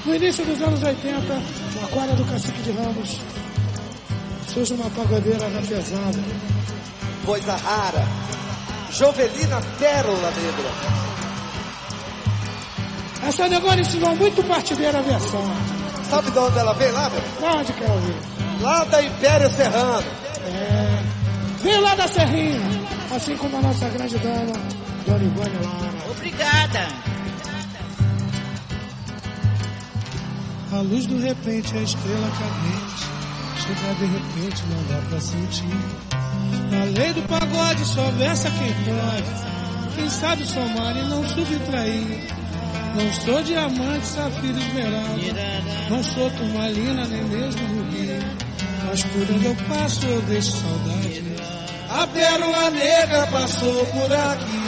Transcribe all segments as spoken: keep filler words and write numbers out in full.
No início dos anos oitenta, na quadra do Cacique de Ramos, surge uma pagodeira na pesada. Coisa rara. Jovelina Pérola Negra. Essa negócia ensinou muito partideira a versão. Sabe de onde ela veio lá, meu? Da onde que ela veio? Lá da Império Serrano. É. Veio lá da Serrinha, assim como a nossa grande dama, Dona Ivone Lara. Obrigada. A luz do repente, a estrela cadente, chega de repente, não dá pra sentir. Na lei do pagode só versa quem pode, quem sabe somar e não subtrair. Não sou diamante, safira, esmeralda, não sou turmalina, nem mesmo rubi, mas por onde eu passo eu deixo saudade. A pérola negra passou por aqui.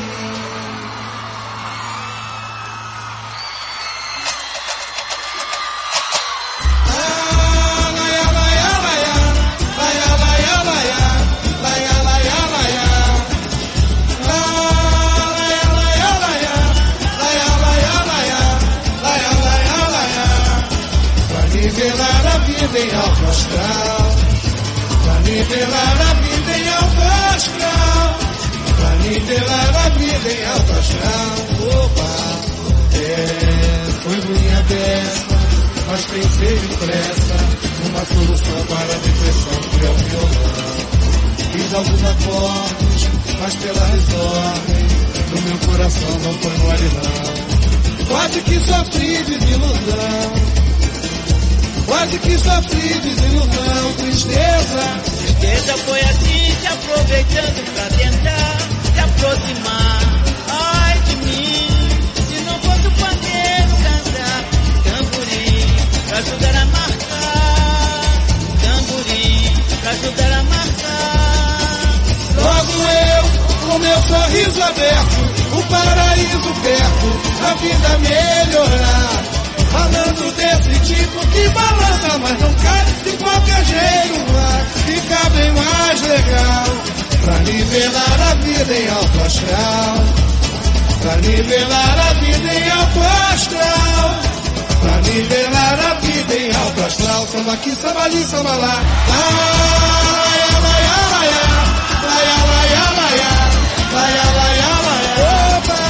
Nivelar a vida em alto astral, pra nivelar a vida em alto astral, pra nivelar a vida em alto astral. Opa, é, foi ruim a peça, mas pensei depressa numa solução para a depressão que é o violão. Fiz alguns acordes, mas pela desordem no meu coração não foi mole não. Quase que sofri desilusão, quase que sofri desilusão, tristeza. Tristeza foi assim, se aproveitando pra tentar se aproximar. Ai de mim, se não fosse o pandeiro cantar, tamborim pra ajudar a marcar, tamborim pra ajudar a marcar. Logo eu, com meu sorriso aberto, o paraíso perto, a vida melhorar. Falando desse tipo que balança, mas não cai de qualquer jeito, vai ficar bem mais legal. Pra nivelar a vida em alto astral, pra nivelar a vida em alto astral, pra nivelar a vida em alto astral. Samba aqui, samba ali, samba lá. Laia, laia, laia, laia, laia, laia, laia, laia, laia. Opa!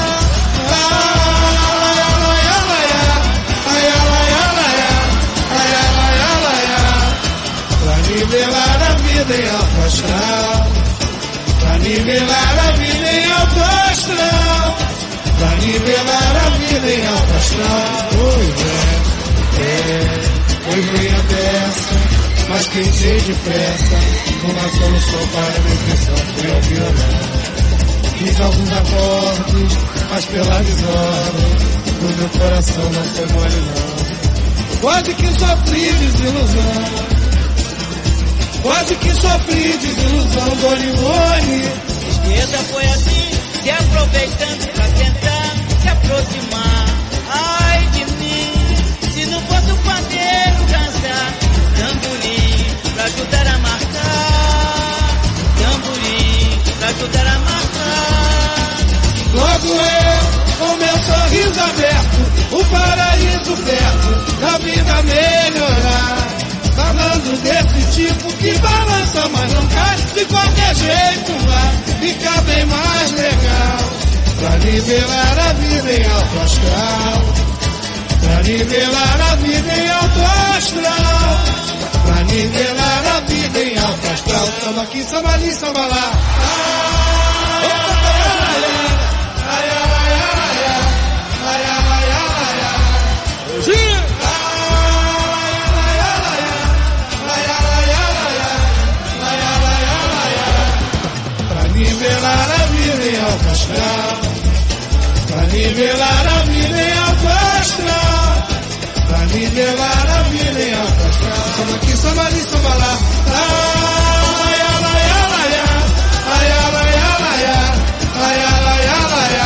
Pra nivelar a vida em alto astral, pra nivelar a vida em alto astral, pra nivelar a vida em alto astral. Pois é, é, foi ruim a peça, mas pensei depressa numa solução para a depressão, fui ao violão. Fiz alguns acordes, mas pela desordem no meu coração não foi mole não. Quase que sofri desilusão, quase que sofri desilusão, Dona Ivone. Tristeza foi assim, se aproveitando pra tentar se aproximar. Ai de mim, se não fosse o pandeiro cantar, tamborim pra ajudar a marcar, tamborim pra ajudar a marcar. Logo eu, com meu sorriso aberto, o paraíso perto, da vida melhorar. Falando desse tipo que balança, mas não cai de qualquer jeito, vai ficar bem mais legal. Pra nivelar a vida em alto astral, pra nivelar a vida em alto astral, pra nivelar a vida em alto astral. Samba aqui, samba ali, samba lá. Nivelar a vida em alto astral, pra nivelar a vida em alto astral, pra nivelar a vida em alto astral. Samba aqui, samba ali, samba lá. Laia, laia, laia, laia, laia, laia, laia, laia, laia,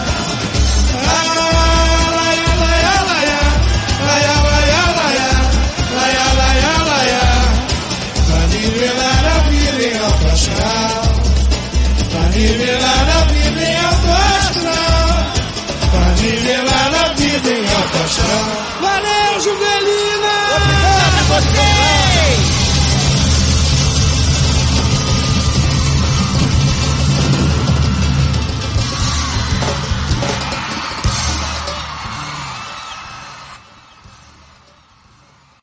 laia, laia, laia, laia, laia, laia, laia, pra nivelar a vida em alto astral, pra nivelar